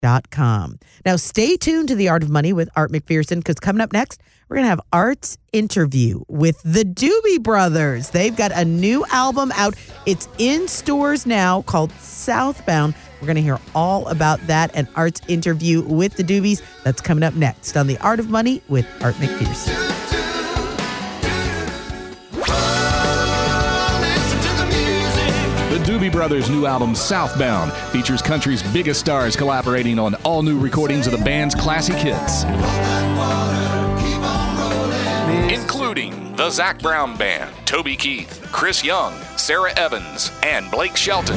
Now, stay tuned to The Art of Money with Art McPherson, because coming up next, we're going to have Art's interview with the Doobie Brothers. They've got a new album out. It's in stores now called Southbound. We're going to hear all about that and Art's interview with the Doobies. That's coming up next on The Art of Money with Art McPherson. The Doobie Brothers' new album, Southbound, features country's biggest stars collaborating on all new recordings of the band's classic hits, including the Zac Brown Band, Toby Keith, Chris Young, Sarah Evans, and Blake Shelton.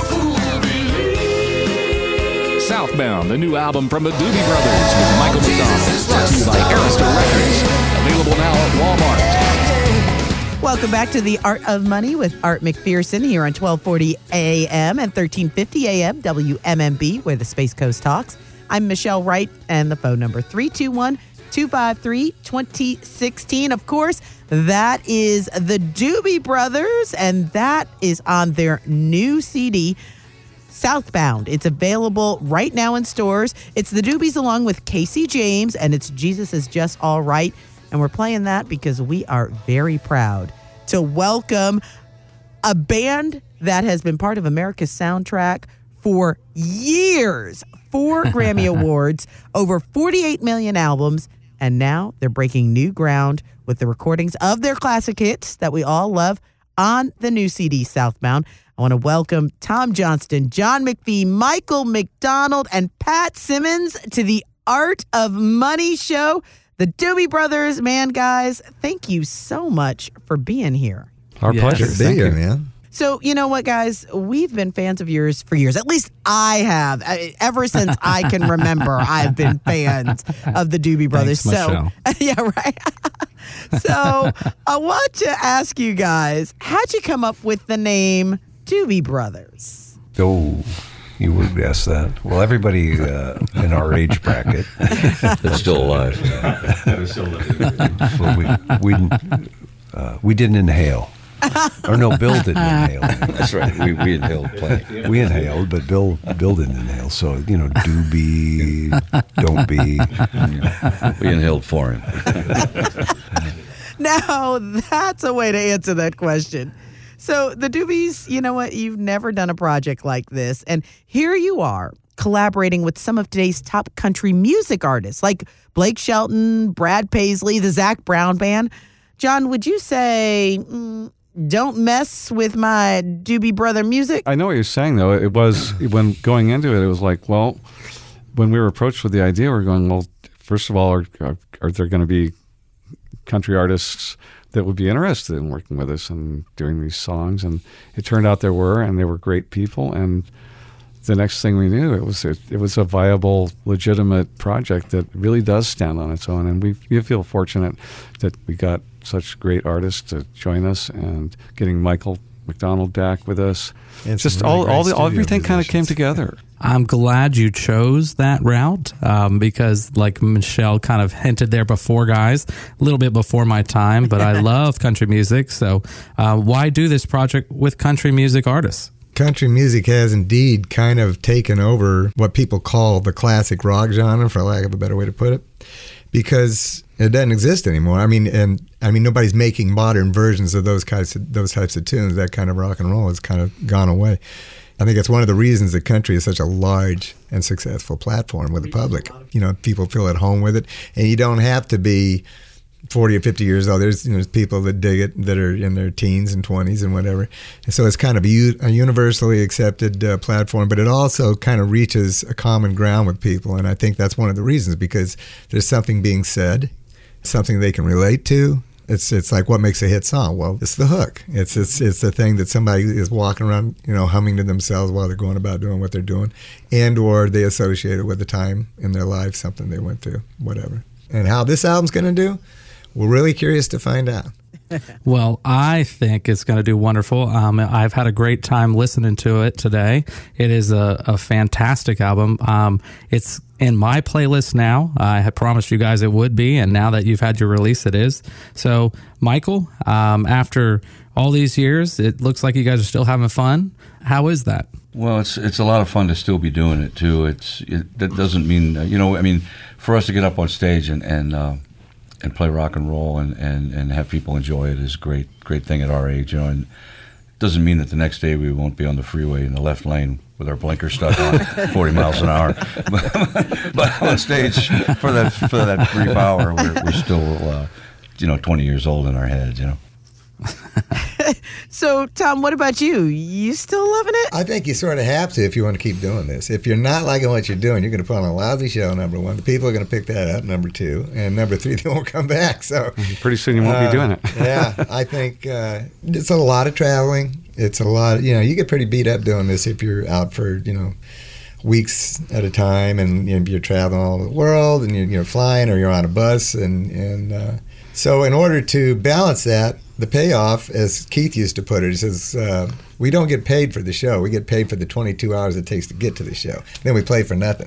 Southbound, the new album from the Doobie Brothers with Michael McDonald, brought to you by Arista Records. Available now at Walmart. Welcome back to The Art of Money with Art McPherson here on 1240 AM and 1350 AM WMMB, where the Space Coast talks. I'm Michelle Wright, and the phone number 321-253-2016. Of course, that is the Doobie Brothers, and that is on their new CD, Southbound. It's available right now in stores. It's the Doobies along with Casey James, and it's Jesus Is Just All Right. And we're playing that because we are very proud to welcome a band that has been part of America's soundtrack for years. 4 Grammy Awards, over 48 million albums, and now they're breaking new ground with the recordings of their classic hits that we all love on the new CD, Southbound. I want to welcome Tom Johnston, John McPhee, Michael McDonald, and Pat Simmons to the Art of Money show. The Doobie Brothers, man, guys, thank you so much for being here. Our pleasure to be here, man. So, you know what, guys? We've been fans of yours for years. At least I have. Ever since I can remember, I've been fans of the Doobie Brothers. Thanks, yeah, right. So, I want to ask you guys, how'd you come up with the name Doobie Brothers? Oh, you would guess that. Well, everybody in our age bracket that's still alive. Well, we didn't inhale. Or no, Bill didn't inhale. That's right. We inhaled plenty. We inhaled, but Bill didn't inhale. So, doobie, don't be. We inhaled for him. Now, that's a way to answer that question. So the Doobies, you know what? You've never done a project like this. And here you are collaborating with some of today's top country music artists like Blake Shelton, Brad Paisley, the Zac Brown Band. John, would you say, don't mess with my Doobie Brother music? I know what you're saying, though. It was, when going into it was like, well, when we were approached with the idea, we were going, well, first of all, are there going to be country artists that would be interested in working with us and doing these songs? And it turned out there were, and they were great people. And the next thing we knew, it was a viable, legitimate project that really does stand on its own. And we feel fortunate that we got such great artists to join us, and getting Michael McDonald back with us. And just really everything kind of came together. I'm glad you chose that route because, like Michelle kind of hinted there before, guys, a little bit before my time, but I love country music. So why do this project with country music artists? Country music has indeed kind of taken over what people call the classic rock genre, for lack of a better way to put it, because it doesn't exist anymore. I mean, nobody's making modern versions of those types of tunes. That kind of rock and roll has kind of gone away. I think it's one of the reasons that country is such a large and successful platform with the public. People feel at home with it, and you don't have to be 40 or 50 years old. There's people that dig it that are in their teens and 20s and whatever. And so it's kind of a universally accepted platform, but it also kind of reaches a common ground with people. And I think that's one of the reasons, because there's something being said, something they can relate to. It's like, what makes a hit song? Well, it's the hook. It's the thing that somebody is walking around, humming to themselves while they're going about doing what they're doing, and or they associate it with the time in their life, something they went through, whatever. And how this album's going to do, we're really curious to find out. Well, I think it's going to do wonderful. I've had a great time listening to it today. It is a fantastic album. It's in my playlist now. I had promised you guys it would be, and now that you've had your release, it is. So, Michael, after all these years, it looks like you guys are still having fun. How is that? Well, it's a lot of fun to still be doing it too. That doesn't mean for us to get up on stage and play rock and roll and have people enjoy it is a great thing at our age, and it doesn't mean that the next day we won't be on the freeway in the left lane with our blinker stuck on 40 miles an hour. But on stage for that brief hour, we're still 20 years old in our heads, So, Tom, what about you? You still loving it? I think you sort of have to if you want to keep doing this. If you're not liking what you're doing, you're going to put on a lousy show, number one. The people are going to pick that up, number two. And number three, they won't come back. So pretty soon you won't be doing it. Yeah, I think it's a lot of traveling. It's a lot, you get pretty beat up doing this if you're out for, weeks at a time and you're traveling all over the world and you're flying or you're on a bus. And so in order to balance that, the payoff, as Keith used to put it, he says, we don't get paid for the show. We get paid for the 22 hours it takes to get to the show. Then we play for nothing.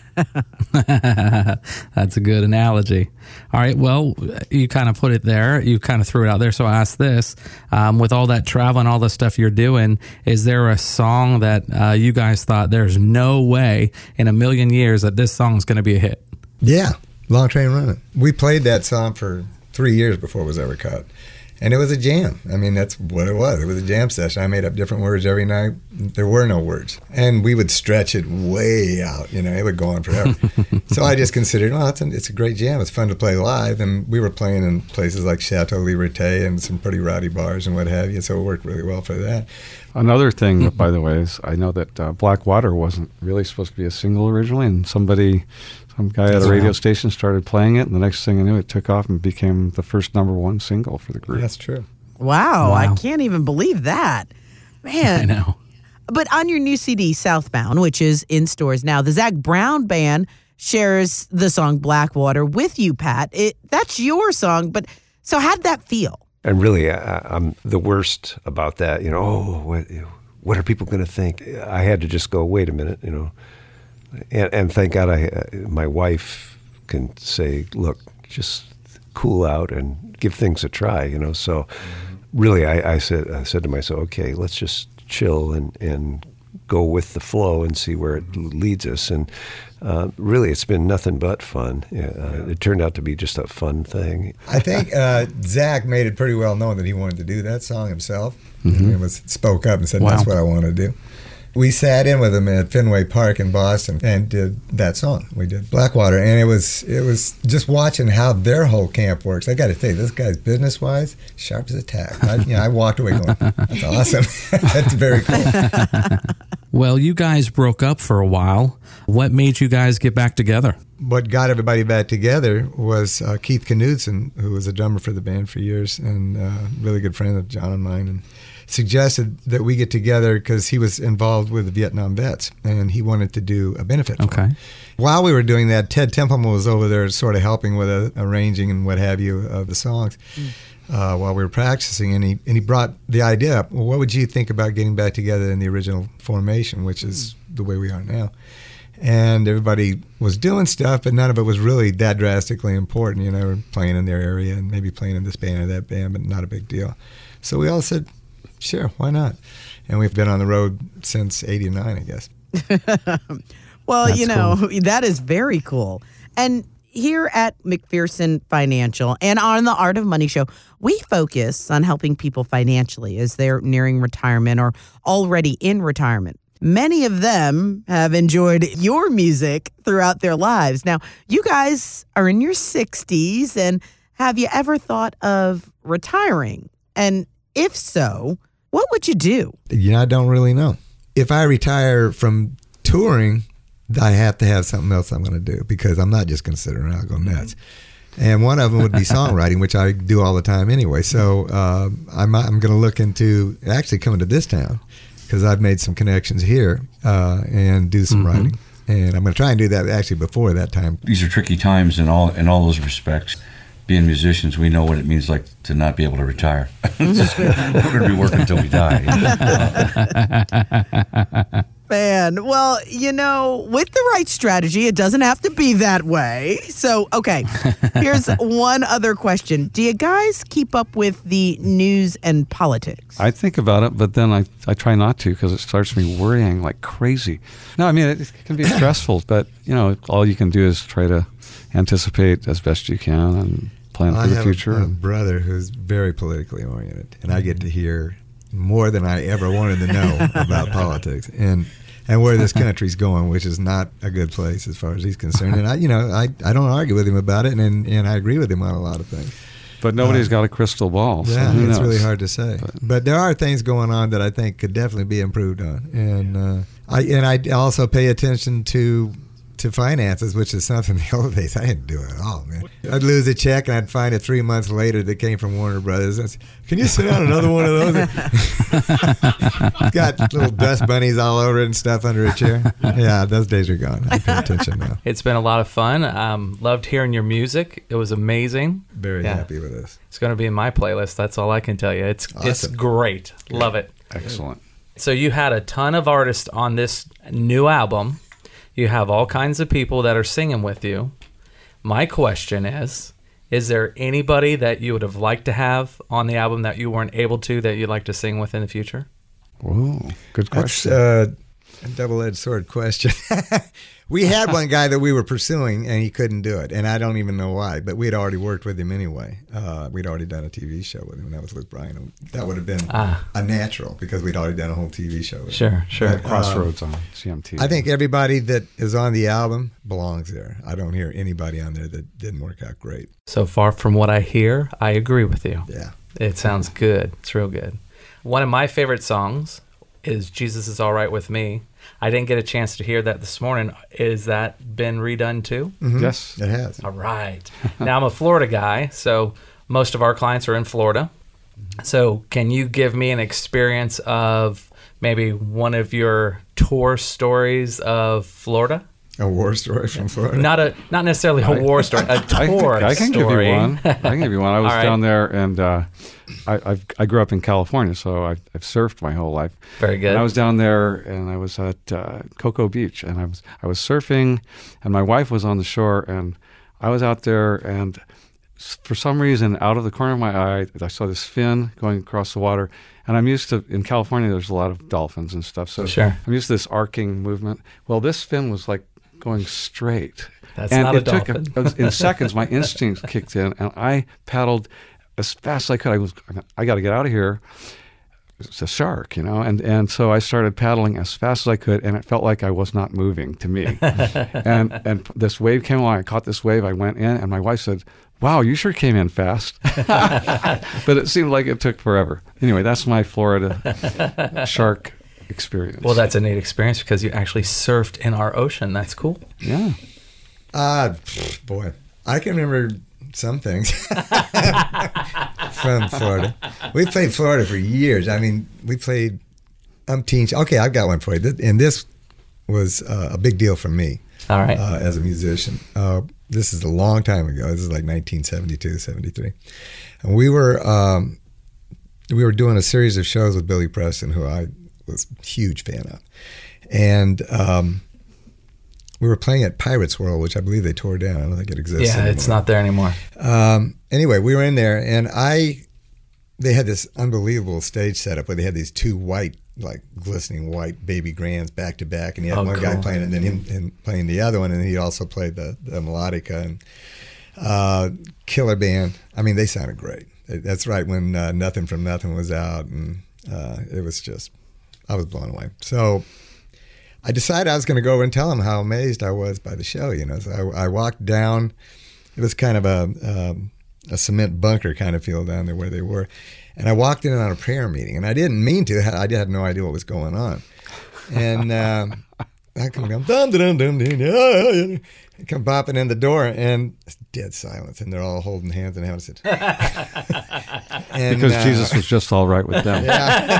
That's a good analogy. All right, well, you kind of put it there. You kind of threw it out there. So I asked this, with all that travel and all the stuff you're doing, is there a song that you guys thought there's no way in a million years that this song is going to be a hit? Yeah, Long Train Running. We played that song for 3 years before it was ever cut. And it was a jam. I mean, that's what it was. It was a jam session. I made up different words every night. There were no words. And we would stretch it way out. It would go on forever. So I just considered, it's a great jam. It's fun to play live. And we were playing in places like Chateau Liberté and some pretty rowdy bars and what have you. So it worked really well for that. Another thing, by the way, is I know that Black Water wasn't really supposed to be a single originally, and some guy at a radio station started playing it, and the next thing I knew, it took off and became the first #1 single for the group. That's true. Wow, I can't even believe that. Man. I know. But on your new CD, Southbound, which is in stores now, the Zac Brown Band shares the song Blackwater with you, Pat. That's your song, but so how'd that feel? And really, I'm the worst about that. What are people going to think? I had to just go, wait a minute, And thank God my wife can say, look, just cool out and give things a try, So really, I said to myself, okay, let's just chill and go with the flow and see where it leads us. And really, it's been nothing but fun. It turned out to be just a fun thing. I think Zach made it pretty well known that he wanted to do that song himself. He spoke up and said, that's what I want to do. We sat in with him at Fenway Park in Boston and did that song. We did Blackwater, and it was just watching how their whole camp works. I got to tell you, this guy's business-wise, sharp as a tack. I walked away going, that's awesome. That's very cool. Well, you guys broke up for a while. What made you guys get back together? What got everybody back together was Keith Knudsen, who was a drummer for the band for years and a really good friend of John and mine, and suggested that we get together because he was involved with the Vietnam vets and he wanted to do a benefit for them. While we were doing that, Ted Templeman was over there sort of helping with arranging and what have you of the songs while we were practicing, and he brought the idea up, well, what would you think about getting back together in the original formation, which is the way we are now? And everybody was doing stuff, but none of it was really that drastically important. We're playing in their area and maybe playing in this band or that band, but not a big deal. So we all said, sure, why not? And we've been on the road since '89, I guess. Well, That's cool. That is very cool. And here at McPherson Financial and on the Art of Money show, we focus on helping people financially as they're nearing retirement or already in retirement. Many of them have enjoyed your music throughout their lives. Now, you guys are in your 60s, and have you ever thought of retiring? And if so, what would you do? I don't really know. If I retire from touring, I have to have something else I'm going to do because I'm not just going to sit around and go nuts. And one of them would be songwriting, which I do all the time anyway. So I'm going to look into actually coming to this town because I've made some connections here and do some writing. And I'm going to try and do that actually before that time. These are tricky times in all those respects. Being musicians, we know what it means like to not be able to retire. We're going to be working until we die. Man, well, with the right strategy, it doesn't have to be that way. So, okay, here's one other question. Do you guys keep up with the news and politics? I think about it, but then I try not to because it starts me worrying like crazy. No, I mean, it can be stressful, but, all you can do is try to anticipate as best you can and plan for the future. I have a brother who's very politically oriented, and I get to hear more than I ever wanted to know about politics and where this country's going, which is not a good place as far as he's concerned. And I don't argue with him about it, and I agree with him on a lot of things. But nobody's got a crystal ball. Yeah, so it's really hard to say. But there are things going on that I think could definitely be improved on, and I also pay attention to finances, which is something the old days I didn't do at all, man. I'd lose a check and I'd find it 3 months later that came from Warner Brothers. I'd say, can you sit down another one of those? Got little dust bunnies all over it and stuff under a chair. Yeah, those days are gone. I pay attention now. It's been a lot of fun. Loved hearing your music. It was amazing. Very happy with this. It's going to be in my playlist. That's all I can tell you. It's great. Love it. Excellent. So you had a ton of artists on this new album. You have all kinds of people that are singing with you. My question is there anybody that you would have liked to have on the album that you weren't able to that you'd like to sing with in the future? Whoa, good question. That's a double-edged sword question. We had one guy that we were pursuing, and he couldn't do it, and I don't even know why, but we'd already worked with him anyway. We'd already done a TV show with him, and that was Luke Bryan. That would have been a natural, because we'd already done a whole TV show with him. Sure. But, Crossroads on CMT. I think everybody that is on the album belongs there. I don't hear anybody on there that didn't work out great. So far from what I hear, I agree with you. Yeah. It sounds good. It's real good. One of my favorite songs is Jesus Is All Right With Me. I didn't get a chance to hear that this morning. Is that been redone too? Mm-hmm. Yes. It has. All right. Now, I'm a Florida guy, so most of our clients are in Florida. So can you give me an experience of maybe one of your tour stories of Florida? A war story from Florida? Not necessarily a war story, a tour I can story. give you one. I can give you one. I was All right. down there, and I grew up in California, so I've surfed my whole life. Very good. And I was down there, and I was at Cocoa Beach, and I was surfing, and my wife was on the shore, and I was out there, and for some reason, out of the corner of my eye, I saw this fin going across the water. And I'm used to, in California, there's a lot of dolphins and stuff, so Sure. I'm used to this arcing movement. Well, this fin was like going straight. That's and not a it took dolphin. in seconds, my instincts kicked in, and I paddled as fast as I could. I got to get out of here. It's a shark, and so I started paddling as fast as I could, and it felt like I was not moving to me. and this wave came along. I caught this wave. I went in, and my wife said, "Wow, you sure came in fast." But it seemed like it took forever. Anyway, that's my Florida shark experience. Well, that's a neat experience because you actually surfed in our ocean. That's cool. Yeah. Boy, I can remember some things from Florida. We played Florida for years. I mean, we played umpteen. Okay, I've got one for you. And this was a big deal for me. All right. As a musician. This is a long time ago. This is like 1972, 73. And we were doing a series of shows with Billy Preston, who I was a huge fan of. And we were playing at Pirates World, which I believe they tore down. I don't think it exists anymore. It's not there anymore. Anyway, we were in there, and they had this unbelievable stage setup where they had these two white, like glistening white baby grands back to back, and you had one guy playing, and then him playing the other one, and he also played the melodica, and killer band. I mean, they sounded great. That's right when Nothing from Nothing was out, and it was just, I was blown away. So I decided I was going to go over and tell them how amazed I was by the show. So I walked down. It was kind of a cement bunker kind of feel down there where they were. And I walked in on a prayer meeting, and I didn't mean to. I had no idea what was going on. And I come dum dum dum dum dum. I come popping in the door, and it's dead silence, and they're all holding hands and having a and, because Jesus was just all right with them.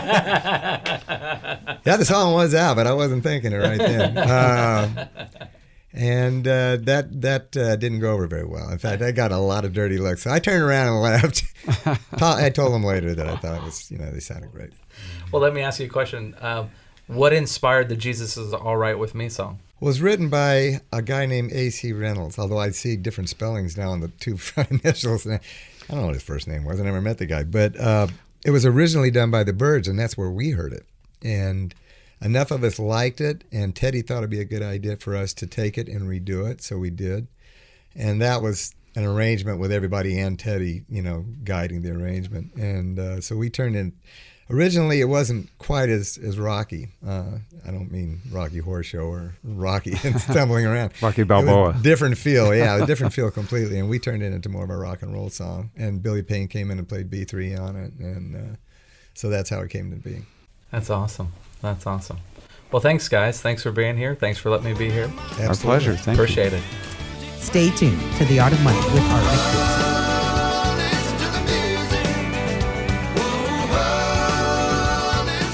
Yeah, the song was out, but I wasn't thinking it right then. And that didn't go over very well. In fact, I got a lot of dirty looks. So I turned around and left. I told them later that I thought it was, they sounded great. Well, let me ask you a question. What inspired the Jesus Is All Right With Me song? Was written by a guy named A.C. Reynolds, although I see different spellings now on the two front initials. I don't know what his first name was. I never met the guy. But it was originally done by the Byrds, and that's where we heard it. And enough of us liked it, and Teddy thought it'd be a good idea for us to take it and redo it, so we did. And that was an arrangement with everybody and Teddy, guiding the arrangement. And so we turned in. Originally, it wasn't quite as rocky. I don't mean Rocky Horror Show or Rocky and stumbling around. Rocky Balboa. Different feel, yeah, a different feel completely. And we turned it into more of a rock and roll song. And Billy Payne came in and played B3 on it. And so that's how it came to be. That's awesome. That's awesome. Well, thanks, guys. Thanks for being here. Thanks for letting me be here. Absolutely. Our pleasure. Thank you. Appreciate it. Stay tuned to The Art of Money with Art McPherson.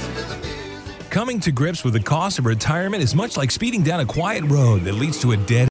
Coming to grips with the cost of retirement is much like speeding down a quiet road that leads to a dead